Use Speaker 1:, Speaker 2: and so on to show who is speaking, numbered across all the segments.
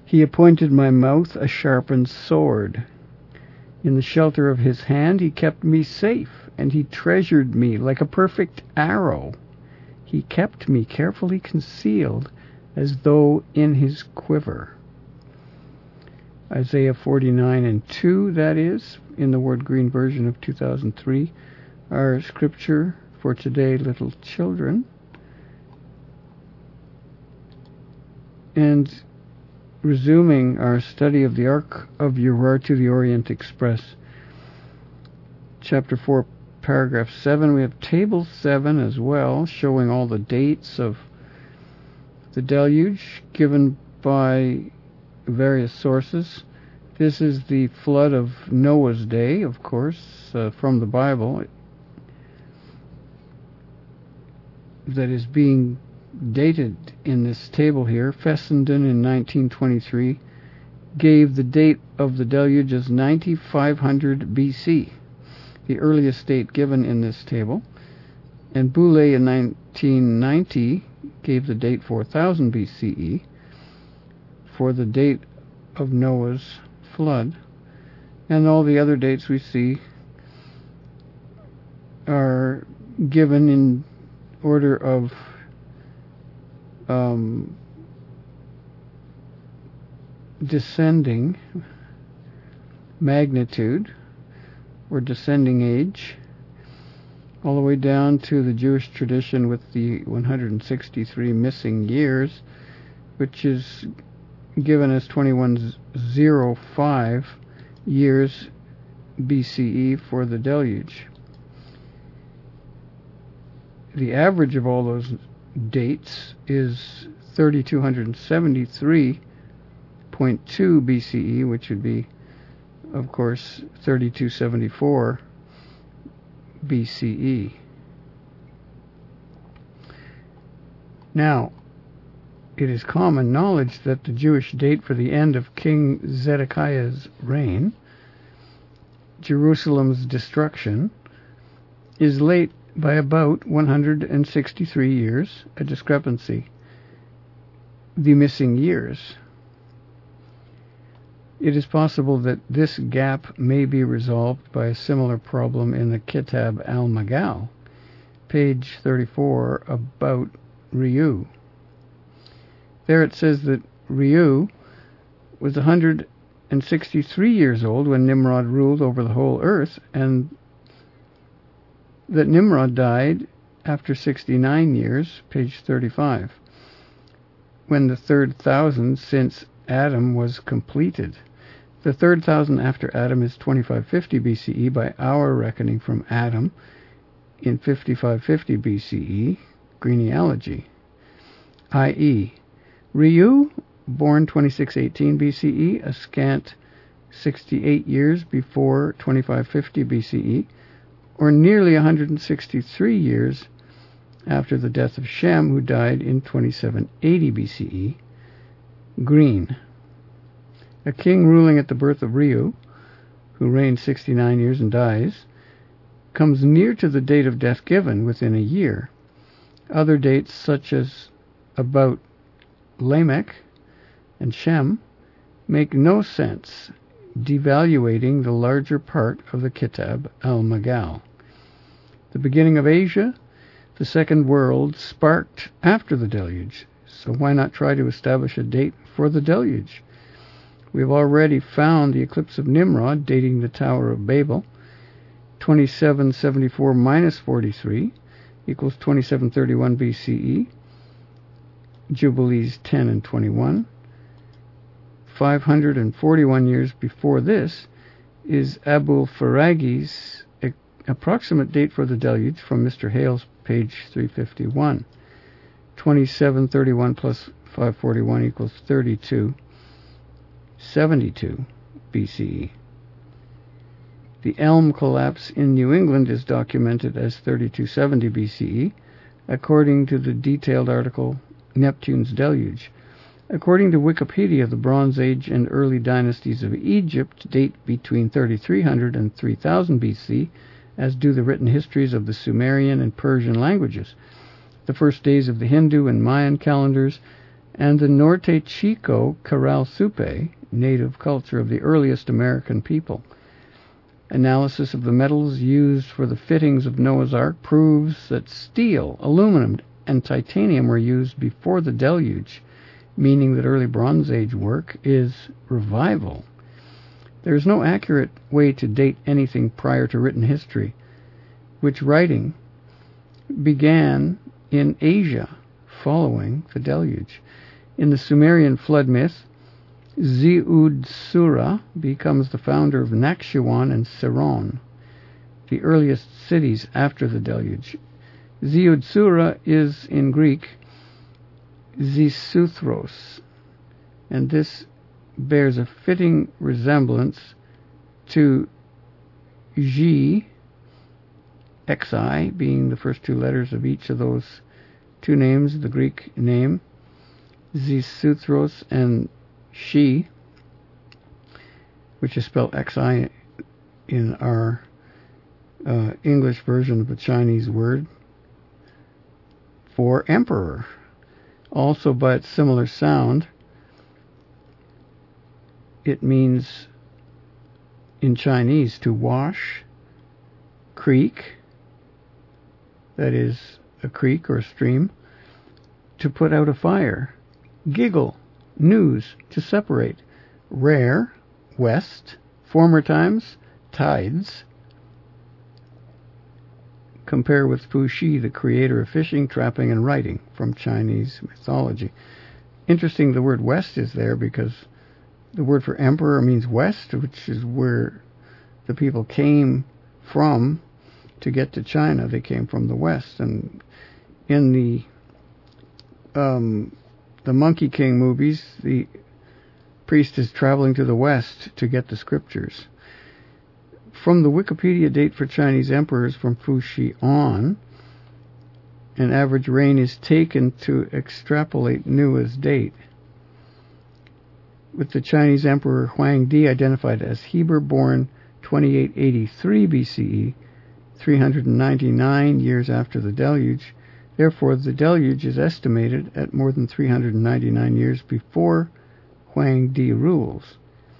Speaker 1: He appointed my mouth a sharpened sword. In the shelter of his hand he kept me safe, and he treasured me like a perfect arrow. He kept me carefully concealed, as though in his quiver. Isaiah 49:2, that is, in the Word Green version of 2003, our scripture for today, little children. And resuming our study of the Ark of Uriah to the Orient Express, chapter 4, paragraph 7, we have table 7 as well, showing all the dates of the deluge given by various sources. This is the flood of Noah's day, of course, from the Bible, that is being dated in this table here. Fessenden in 1923 gave the date of the deluge as 9500 BC, the earliest date given in this table. And Boulay in 1990 gave the date 4000 BCE for the date of Noah's flood. And all the other dates we see are given in order of descending magnitude or descending age, all the way down to the Jewish tradition with the 163 missing years, which is given as 2105 years BCE for the deluge. The average of all those dates is 3273.2 BCE, which would be, of course, 3274 BCE. Now, it is common knowledge that the Jewish date for the end of King Zedekiah's reign, Jerusalem's destruction, is late by about 163 years, a discrepancy. The missing years. It is possible that this gap may be resolved by a similar problem in the Kitab al-Magal, page 34, about Reu. There it says that Reu was 163 years old when Nimrod ruled over the whole earth, and that Nimrod died after 69 years, page 35, when the third thousand since Adam was completed. The third thousand after Adam is 2550 BCE by our reckoning from Adam in 5550 BCE, genealogy, i.e., Reu, born 2618 BCE, a scant 68 years before 2550 BCE, or nearly 163 years after the death of Shem, who died in 2780 BCE. Green. A king ruling at the birth of Reu, who reigned 69 years and dies, comes near to the date of death given, within a year. Other dates, such as about Lamech and Shem, make no sense, devaluating the larger part of the Kitab al-Magal. The beginning of Asia, the second world, sparked after the deluge, so why not try to establish a date for the deluge? We have already found the eclipse of Nimrod, dating the Tower of Babel. 2774 minus 43 equals 2731 BCE. Jubilees 10 and 21. 541 years before this is Abul Faragi's approximate date for the deluge from Mr. Hale's page 351. 2731 plus 541 equals 3272 BCE. The elm collapse in New England is documented as 3270 BCE, according to the detailed article Neptune's Deluge. According to Wikipedia, the Bronze Age and early dynasties of Egypt date between 3300 and 3000 BC, as do the written histories of the Sumerian and Persian languages. The first days of the Hindu and Mayan calendars and the Norte Chico Corral Supe, native culture of the earliest American people. Analysis of the metals used for the fittings of Noah's Ark proves that steel, aluminum, and titanium were used before the deluge, meaning that early Bronze Age work is revival. There is no accurate way to date anything prior to written history, which writing began in Asia following the deluge. In the Sumerian flood myth, Ziud-Sura becomes the founder of Nakshiwan and Siron, the earliest cities after the deluge. Ziud-Sura is, in Greek, Xisuthros, and this bears a fitting resemblance to Xi, Xi being the first two letters of each of those two names, the Greek name, Xisuthros, and Shi, which is spelled Xi in our English version of a Chinese word for emperor. Also, by its similar sound, it means in Chinese to wash, creek, that is a creek or a stream, to put out a fire, giggle, news, to separate, rare, west, former times, tides. Compare with Fu Xi, the creator of fishing, trapping, and writing from Chinese mythology. Interesting the word west is there because the word for emperor means west, which is where the people came from to get to China. They came from the west. And in the Monkey King movies, the priest is traveling to the west to get the scriptures. From the Wikipedia date for Chinese emperors from Fu Xi on, an average reign is taken to extrapolate Nua's date, with the Chinese emperor Huang Di identified as Heber, born 2883 BCE, 399 years after the deluge. Therefore, the deluge is estimated at more than 399 years before Huang Di rules.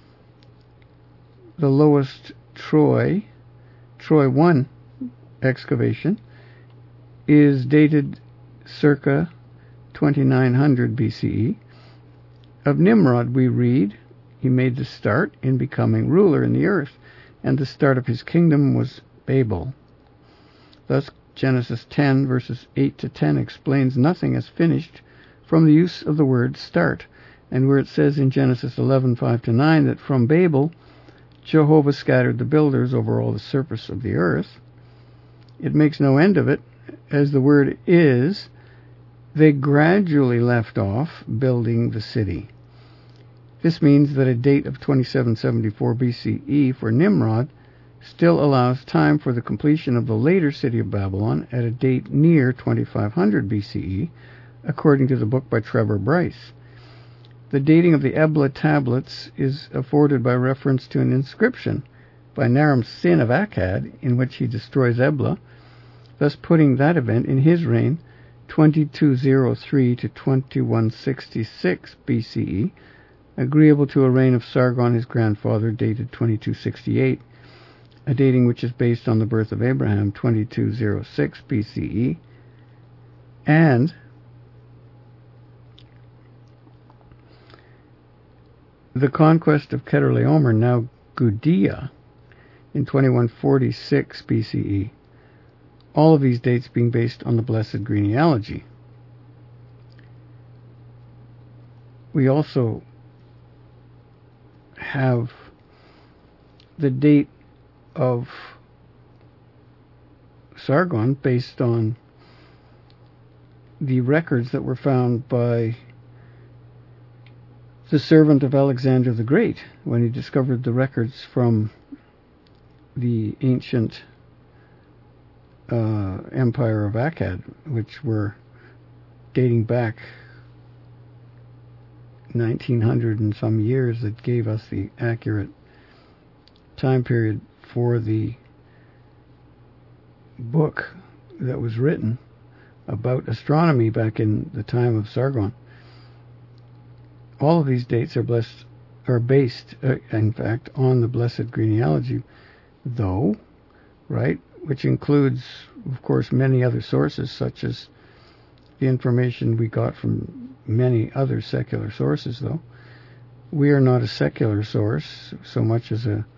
Speaker 1: The lowest Troy 1 excavation is dated circa 2900 BCE. Of Nimrod we read, he made the start in becoming ruler in the earth, and the start of his kingdom was Babel. Thus, Genesis 10 verses 8 to 10 explains nothing as finished from the use of the word start, and where it says in Genesis 11 5 to 9 that from Babel Jehovah scattered the builders over all the surface of the earth, it makes no end of it, as the word is, they gradually left off building the city. This means that a date of 2774 BCE for Nimrod still allows time for the completion of the later city of Babylon at a date near 2500 BCE, according to the book by Trevor Bryce. The dating of the Ebla tablets is afforded by reference to an inscription by Naram-Sin of Akkad, in which he destroys Ebla, thus putting that event in his reign 2203 to 2166 BCE, agreeable to a reign of Sargon, his grandfather, dated 2268, a dating which is based on the birth of Abraham, 2206 BCE, and the conquest of Chedorlaomer, now Gudea, in 2146 BCE. All of these dates being based on the Blessed Genealogy. We also have the date of Sargon based on the records that were found by the servant of Alexander the Great when he discovered the records from the ancient empire of Akkad, which were dating back 1900 and some years, that gave us the accurate time period for the book that was written about astronomy back in the time of Sargon. All of these dates are based, in fact, on the blessed genealogy, though, right, which includes, of course, many other sources, such as the information we got from many other secular sources, though. We are not a secular source so much as a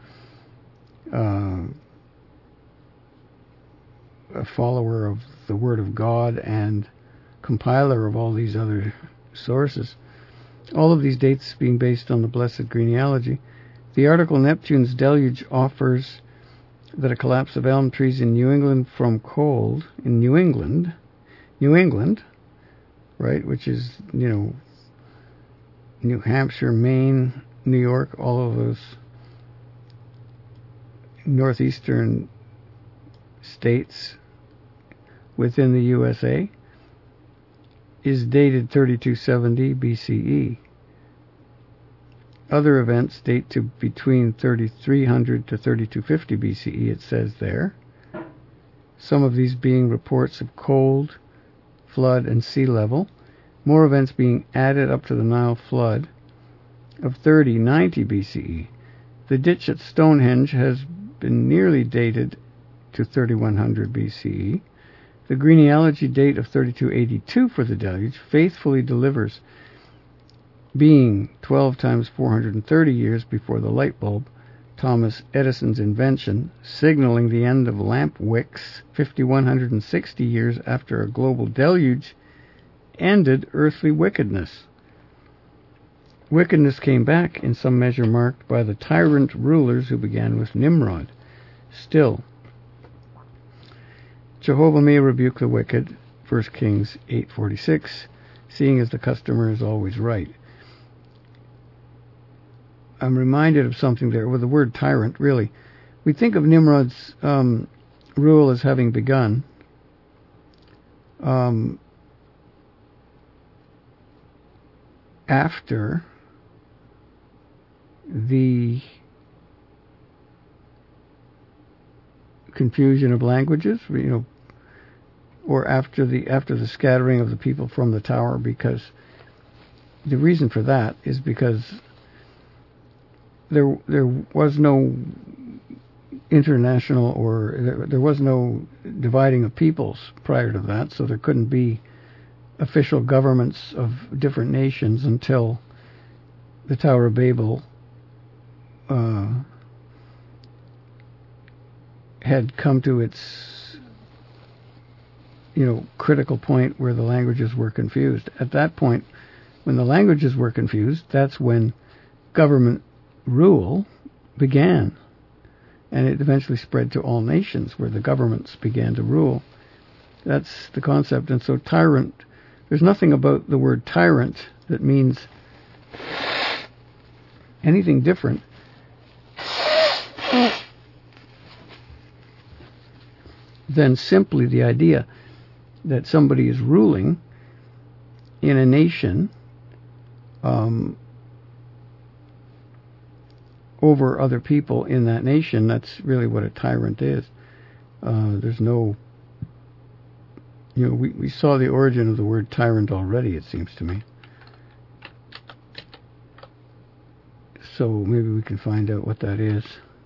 Speaker 1: follower of the Word of God and compiler of all these other sources. All of these dates being based on the blessed genealogy. The article Neptune's Deluge offers that a collapse of elm trees in New England from cold, in New England, right, which is, New Hampshire, Maine, New York, all of those northeastern states within the USA, is dated 3270 BCE. Other events date to between 3300 to 3250 BCE, it says there. Some of these being reports of cold, flood, and sea level. More events being added up to the Nile flood of 3090 BCE. The ditch at Stonehenge has been nearly dated to 3100 BCE. The genealogy date of 3282 for the deluge faithfully delivers, being 12 times 430 years before the light bulb, Thomas Edison's invention, signaling the end of lamp wicks 5160 years after a global deluge ended earthly wickedness. Wickedness came back in some measure marked by the tyrant rulers who began with Nimrod. Still, Jehovah may rebuke the wicked, 1 Kings 8:46, seeing as the customer is always right. I'm reminded of something there with the word tyrant, really. We think of Nimrod's rule as having begun after the confusion of languages, or after the scattering of the people from the tower, because the reason for that is because there was no international, or there was no dividing of peoples prior to that, so there couldn't be official governments of different nations until the Tower of Babel had come to its critical point where the languages were confused. At that point, when the languages were confused, that's when government rule began, and it eventually spread to all nations where the governments began to rule. That's the concept. And so tyrant, there's nothing about the word tyrant that means anything different than simply the idea that somebody is ruling in a nation over other people in that nation. That's really what a tyrant is. There's no, we saw the origin of the word tyrant already, it seems to me. So maybe we can find out what that is.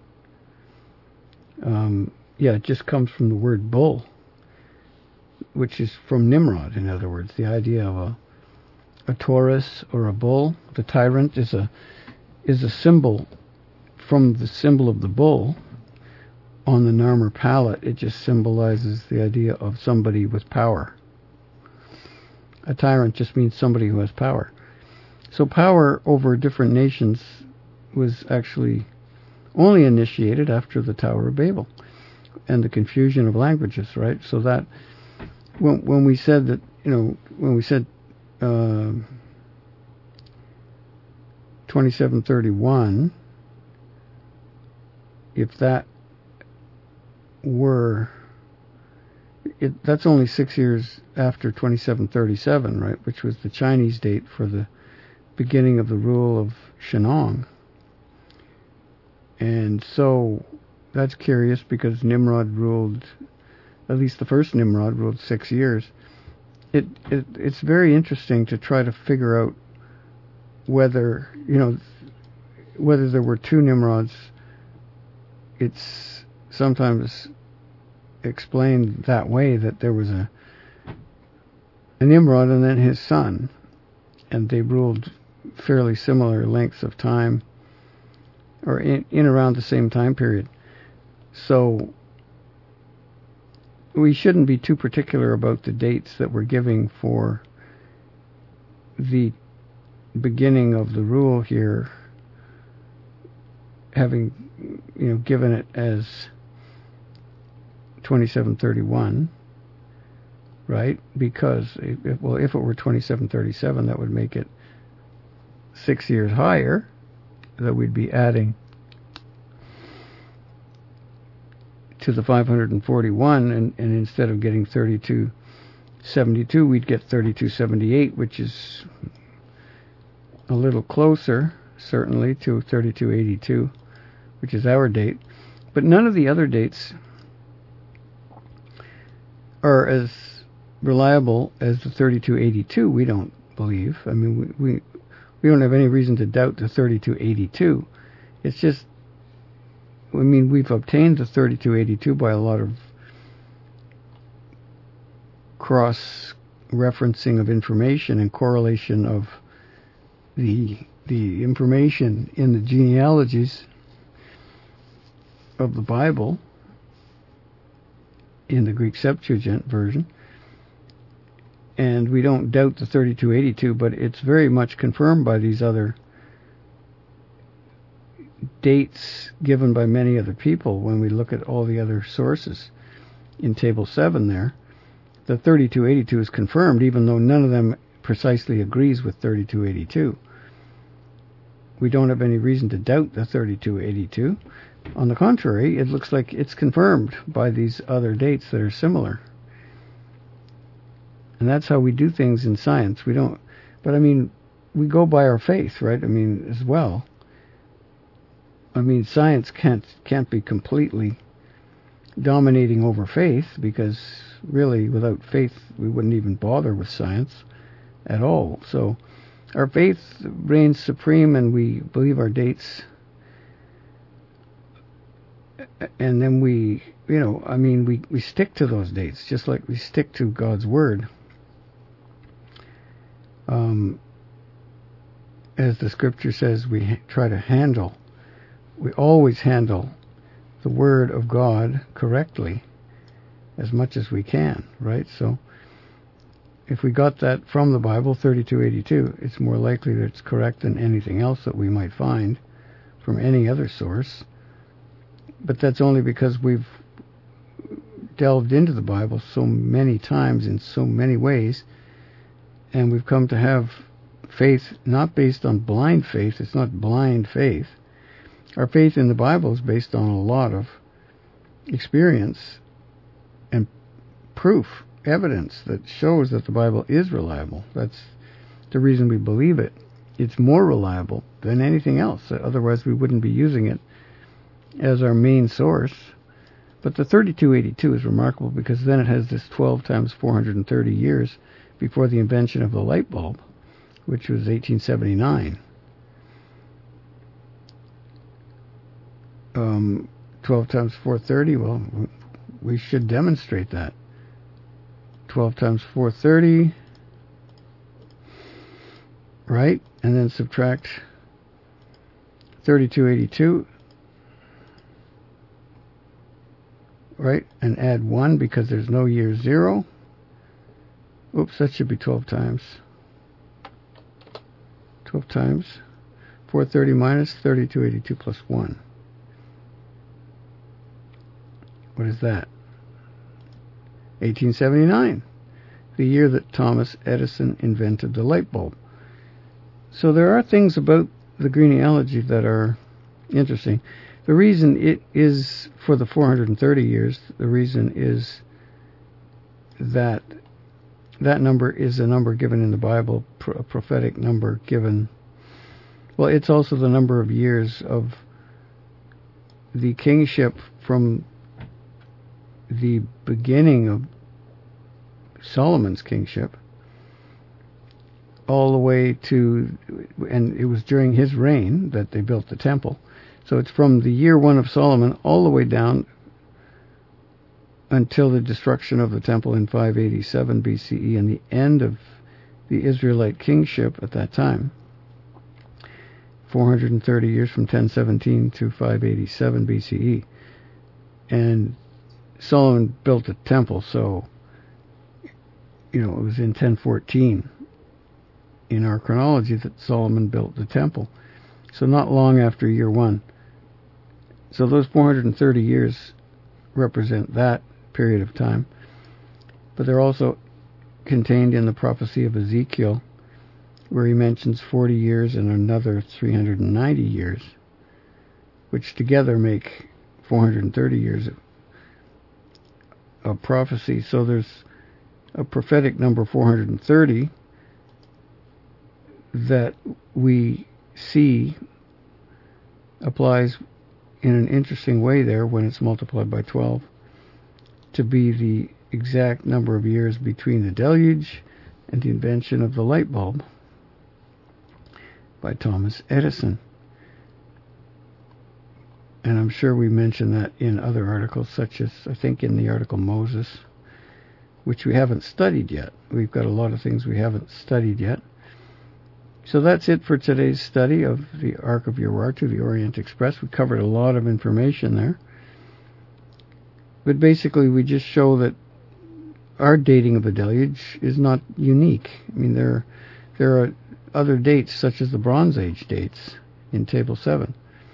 Speaker 1: It just comes from the word bull, which is from Nimrod, in other words. The idea of a Taurus or a bull. The tyrant is a symbol from the symbol of the bull on the Narmer palette. It just symbolizes the idea of somebody with power. A tyrant just means somebody who has power. So power over different nations was actually only initiated after the Tower of Babel and the confusion of languages, right? So that when we said that, when we said 2731, if that were, that's only 6 years after 2737, right? Which was the Chinese date for the beginning of the rule of Shennong. And so that's curious because Nimrod ruled, at least the first Nimrod ruled 6 years. It's very interesting to try to figure out whether there were two Nimrods. It's sometimes explained that way, that there was a Nimrod and then his son, and they ruled fairly similar lengths of time, or in around the same time period. So we shouldn't be too particular about the dates that we're giving for the beginning of the rule here, having given it as 2731, right? Because if it were 2737, that would make it 6 years higher, that we'd be adding to the 541, and instead of getting 3272, we'd get 3278, which is a little closer, certainly, to 3282, which is our date. But none of the other dates are as reliable as the 3282, we don't believe. I mean, we don't have any reason to doubt the 3282. It's just, I mean, we've obtained the 3282 by a lot of cross-referencing of information and correlation of the information in the genealogies of the Bible in the Greek Septuagint version. And we don't doubt the 3282, but it's very much confirmed by these other dates given by many other people when we look at all the other sources in Table 7 there. The 3282 is confirmed, even though none of them precisely agrees with 3282. We don't have any reason to doubt the 3282. On the contrary, it looks like it's confirmed by these other dates that are similar. And that's how we do things in science. We don't, but I mean, we go by our faith, right? I mean, as well. I mean, science can't be completely dominating over faith, because really, without faith, we wouldn't even bother with science at all. So our faith reigns supreme, and we believe our dates. And then we stick to those dates, just like we stick to God's Word. As the Scripture says, we always handle the Word of God correctly as much as we can, right? So if we got that from the Bible, 3282, it's more likely that it's correct than anything else that we might find from any other source. But that's only because we've delved into the Bible so many times in so many ways, and we've come to have faith not based on blind faith. It's not blind faith. Our faith in the Bible is based on a lot of experience and proof, evidence that shows that the Bible is reliable. That's the reason we believe it. It's more reliable than anything else. Otherwise, we wouldn't be using it as our main source. But the 3282 is remarkable because then it has this 12 times 430 years before the invention of the light bulb, which was 1879. 12 times 430, well, we should demonstrate that. 12 times 430, right? And then subtract 3282, right? And add 1 because there's no year 0. Oops, that should be 12 times. 12 times 430 minus 3282 plus 1. What is that? 1879, the year that Thomas Edison invented the light bulb. So there are things about the genealogy that are interesting. The reason it is for the 430 years, the reason is that that number is a number given in the Bible, a prophetic number given. Well, it's also the number of years of the kingship from the beginning of Solomon's kingship all the way to, and it was during his reign that they built the temple. So it's from the year 1 of Solomon all the way down until the destruction of the temple in 587 BCE and the end of the Israelite kingship at that time. 430 years from 1017 to 587 BCE. And Solomon built the temple, so, it was in 1014 in our chronology that Solomon built the temple. So not long after year 1. So those 430 years represent that period of time. But they're also contained in the prophecy of Ezekiel, where he mentions 40 years and another 390 years, which together make 430 years of prophecy. So there's a prophetic number 430 that we see applies in an interesting way there when it's multiplied by 12 to be the exact number of years between the deluge and the invention of the light bulb by Thomas Edison. And I'm sure we mentioned that in other articles, such as, I think, in the article Moses, which we haven't studied yet. We've got a lot of things we haven't studied yet. So that's it for today's study of the Ark of Urartu, the Orient Express. We covered a lot of information there. But basically, we just show that our dating of the deluge is not unique. I mean, there are other dates, such as the Bronze Age dates in Table 7.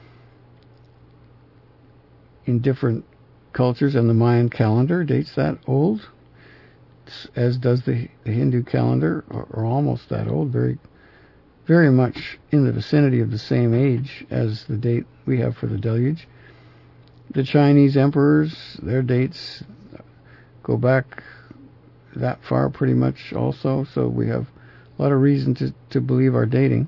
Speaker 1: In different cultures, and the Mayan calendar dates that old, as does the Hindu calendar, or almost that old, very, very much in the vicinity of the same age as the date we have for the deluge. The Chinese emperors, their dates go back that far pretty much also, so we have a lot of reason to believe our dating.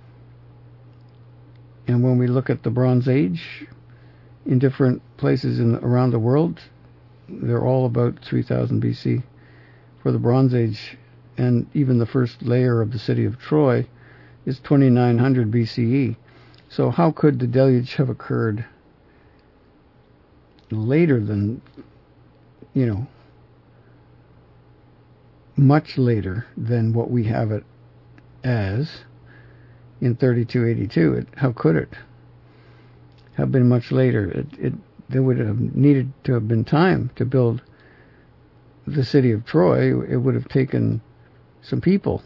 Speaker 1: And when we look at the Bronze Age in different places around the world, they're all about 3000 BC for the Bronze Age, and even the first layer of the city of Troy is 2900 BCE. So how could the deluge have occurred later than, much later than what we have it as in 3282? How could it have been much later? There would have needed to have been time to build the city of Troy. It would have taken some people,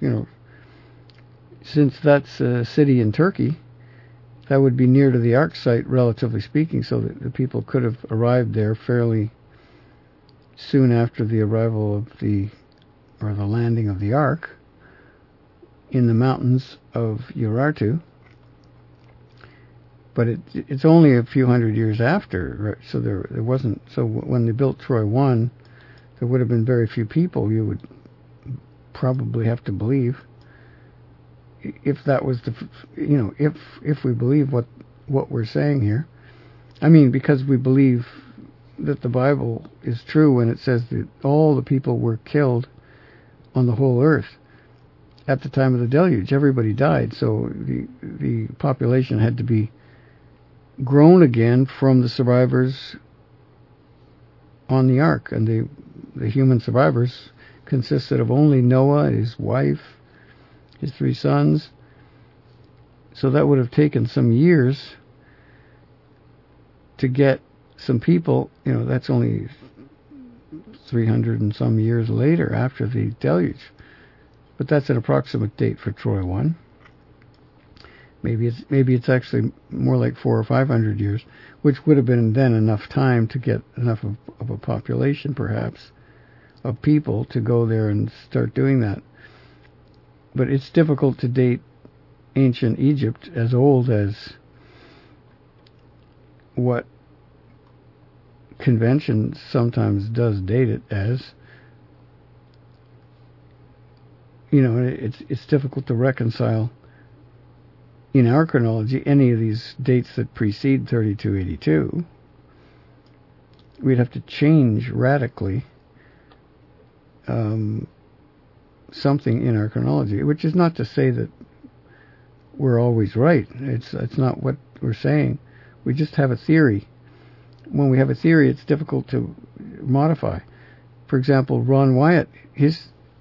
Speaker 1: since that's a city in Turkey, that would be near to the Ark site, relatively speaking, so that the people could have arrived there fairly soon after the arrival of the landing of the Ark in the mountains of Urartu. But it's only a few hundred years after, so there wasn't. So when they built Troy 1, there would have been very few people. You would probably have to believe, if that was if we believe what we're saying here. I mean, because we believe that the Bible is true when it says that all the people were killed on the whole earth at the time of the deluge. Everybody died, so the population had to be grown again from the survivors on the Ark, and the human survivors consisted of only Noah, his wife, his 3 sons. So that would have taken some years to get some people. That's only 300 and some years later after the deluge. But that's an approximate date for Troy 1. Maybe it's actually more like 400 or 500 years, which would have been then enough time to get enough of a population, perhaps, of people to go there and start doing that. But it's difficult to date ancient Egypt as old as what convention sometimes does date it as. It's difficult to reconcile in our chronology any of these dates that precede 3282. We'd have to change radically something in our chronology, which is not to say that we're always right. It's not what we're saying. We just have a theory. When we have a theory, it's difficult to modify. For example, Ron Wyatt, he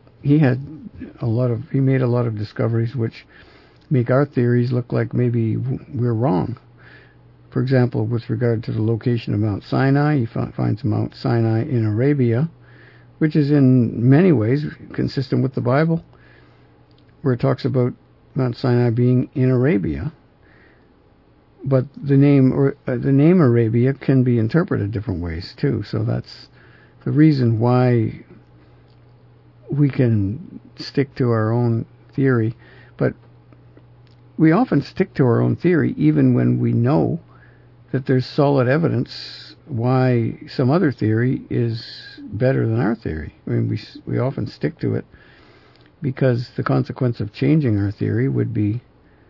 Speaker 1: made a lot of discoveries which make our theories look like maybe we're wrong. For example, with regard to the location of Mount Sinai, he finds Mount Sinai in Arabia, which is in many ways consistent with the Bible, where it talks about Mount Sinai being in Arabia. But the name Arabia can be interpreted different ways too. So that's the reason why we can stick to our own theory. But we often stick to our own theory even when we know that there's solid evidence why some other theory is better than our theory. I mean, we often stick to it because the consequence of changing our theory would be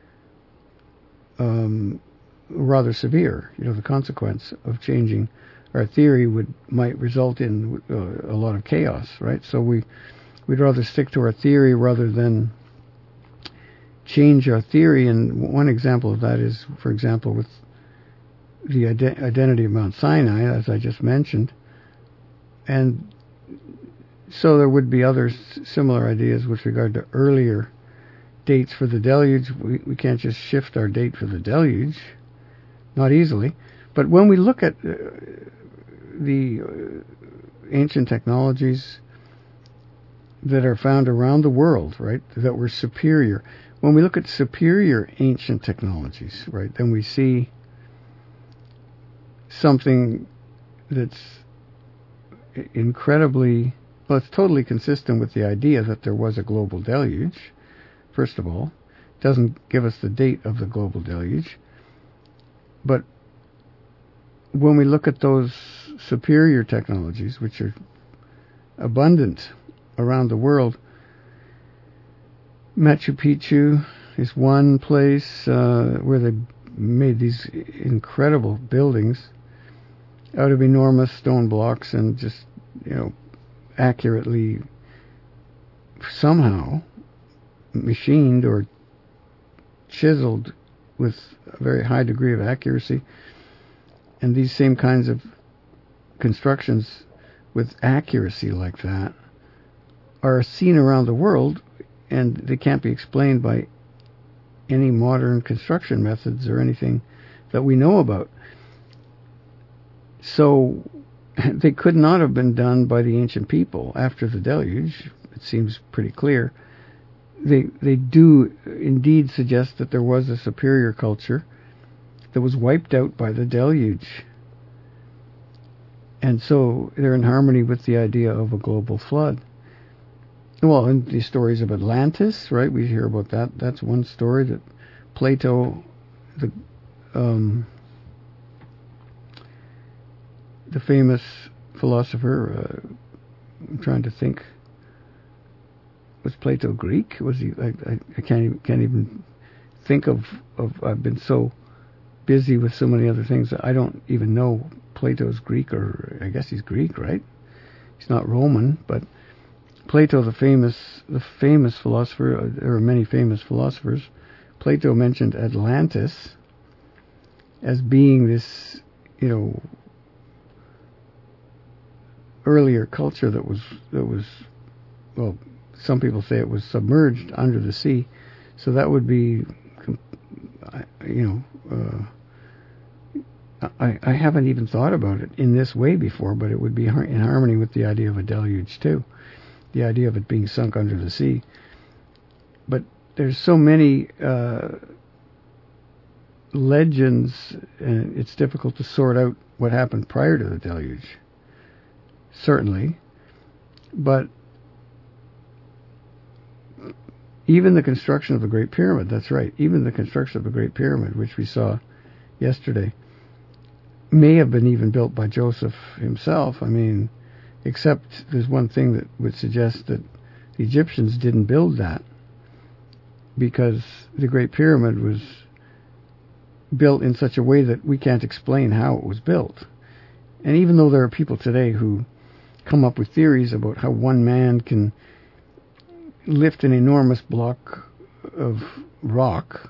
Speaker 1: rather severe. The consequence of changing our theory might result in a lot of chaos, right? So we'd rather stick to our theory rather than change our theory. And one example of that is, for example, with the identity of Mount Sinai, as I just mentioned. And so there would be other similar ideas with regard to earlier dates for the deluge. We can't just shift our date for the deluge, not easily. But when we look at the ancient technologies that are found around the world, right, that were superior, when we look at superior ancient technologies, right, then we see something that's it's totally consistent with the idea that there was a global deluge. First of all, it doesn't give us the date of the global deluge. But when we look at those superior technologies, which are abundant around the world, Machu Picchu is one place where they made these incredible buildings out of enormous stone blocks and just, accurately somehow machined or chiseled with a very high degree of accuracy. And these same kinds of constructions with accuracy like that are seen around the world, and they can't be explained by any modern construction methods or anything that we know about. So they could not have been done by the ancient people after the deluge. It seems pretty clear. They do indeed suggest that there was a superior culture that was wiped out by the deluge. And so they're in harmony with the idea of a global flood. Well, and the stories of Atlantis, right? We hear about that. That's one story that Plato, the famous philosopher, I'm trying to think, was Plato Greek? Was he? I can't even think of. I've been so busy with so many other things that I don't even know Plato's Greek, or I guess he's Greek, right? He's not Roman, but Plato, the famous philosopher. There are many famous philosophers. Plato mentioned Atlantis as being this, earlier culture that was well, some people say it was submerged under the sea. So that would be, I haven't even thought about it in this way before, but it would be in harmony with the idea of a deluge too, the idea of it being sunk under the sea. But there's so many legends, and it's difficult to sort out what happened prior to the deluge, certainly. But even the construction of the Great Pyramid, that's right, even the construction of the Great Pyramid, which we saw yesterday, may have been even built by Joseph himself. I mean, except there's one thing that would suggest that the Egyptians didn't build that, because the Great Pyramid was built in such a way that we can't explain how it was built. And even though there are people today who come up with theories about how one man can lift an enormous block of rock,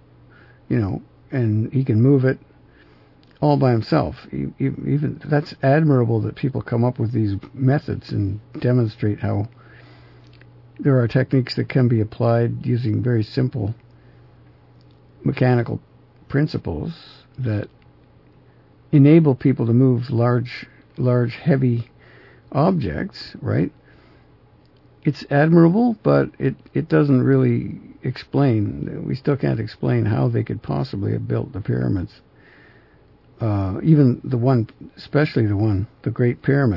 Speaker 1: and he can move it all by himself. Even that's admirable that people come up with these methods and demonstrate how there are techniques that can be applied using very simple mechanical principles that enable people to move large, heavy objects, right? It's admirable, but it doesn't really explain. We still can't explain how they could possibly have built the pyramids. Even especially the Great Pyramid.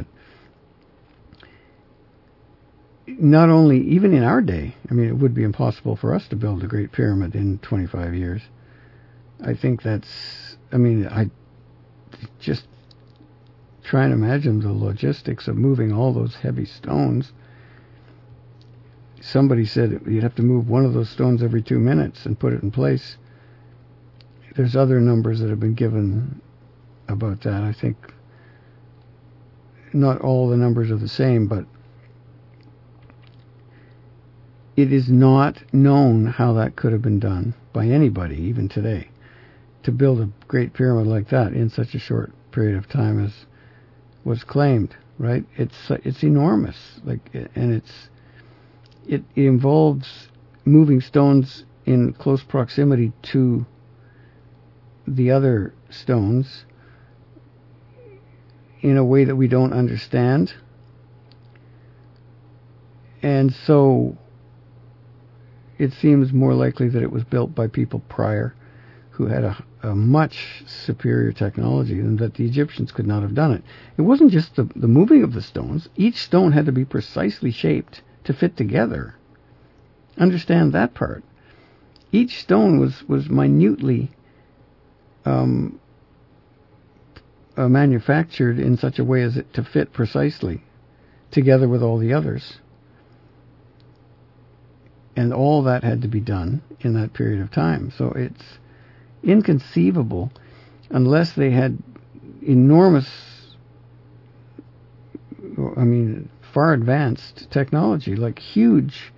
Speaker 1: Not only, even in our day, it would be impossible for us to build a Great Pyramid in 25 years. I think I just try and imagine the logistics of moving all those heavy stones. Somebody said you'd have to move one of those stones every 2 minutes and put it in place. There's other numbers that have been given about that. I think not all the numbers are the same, but it is not known how that could have been done by anybody, even today, to build a Great Pyramid like that in such a short period of time as was claimed. Right? It's enormous. And it involves moving stones in close proximity to the other stones in a way that we don't understand. And so it seems more likely that it was built by people prior who had a much superior technology, and that the Egyptians could not have done it. It wasn't just the moving of the stones. Each stone had to be precisely shaped to fit together. Understand that part. Each stone was minutely manufactured in such a way as it to fit precisely together with all the others. And all that had to be done in that period of time. So it's inconceivable unless they had enormous, far advanced technology, like huge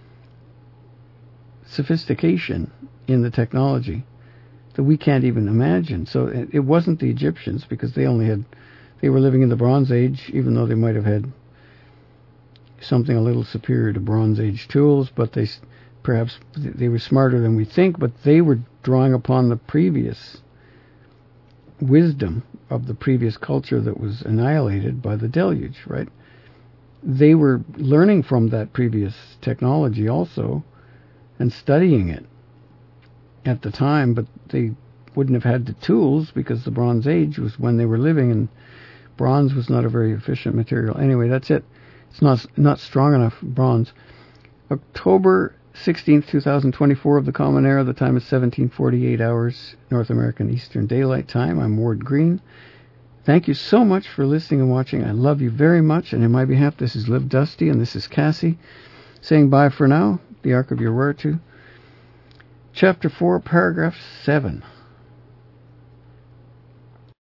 Speaker 1: sophistication in the technology that we can't even imagine. So it wasn't the Egyptians, because they were living in the Bronze Age, even though they might have had something a little superior to Bronze Age tools, but perhaps they were smarter than we think, but they were drawing upon the previous wisdom of the previous culture that was annihilated by the deluge, right? They were learning from that previous technology also and studying it at the time, but they wouldn't have had the tools because the Bronze Age was when they were living, and bronze was not a very efficient material. Anyway, that's it. It's not strong enough, bronze. October 16th, 2024 of the Common Era. The time is 17:48 hours, North American Eastern Daylight Time. I'm Ward Green. Thank you so much for listening and watching. I love you very much, and in my behalf, this is Liv Dusty, and this is Cassie, saying bye for now. The Ark of Urartu. Chapter 4, Paragraph 7.